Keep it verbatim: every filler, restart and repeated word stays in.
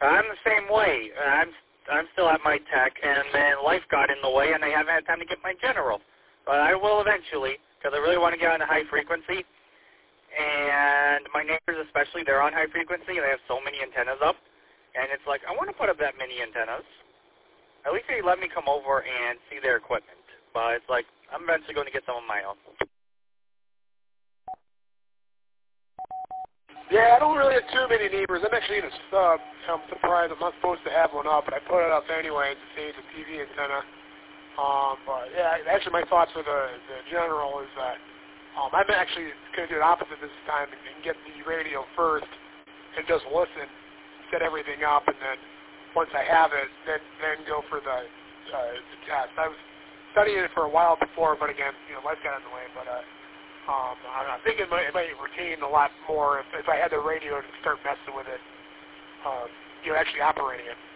I'm the same way. I'm I'm still at my tech, and then life got in the way, and I haven't had time to get my general. But I will eventually, because I really want to get on the high frequency. And my neighbors especially, they're on high frequency, and they have so many antennas up. And it's like, I want to put up that many antennas. At least they let me come over and see their equipment. But it's like, I'm eventually going to get some of my own. Yeah, I don't really have too many neighbors. I'm actually in a sub. I'm surprised I'm not supposed to have one up, but I put it up anyway to see it's a T V antenna. Um, but yeah, actually my thoughts for the, the general is that um, I'm actually going to do the opposite this time and, and get the radio first and just listen, set everything up, and then once I have it, then then go for the, uh, the test. I was studying it for a while before, but again, you know, life got in the way. But uh, um, I think it might, it might retain a lot more if, if I had the radio to start messing with it, uh, you know, actually operating it.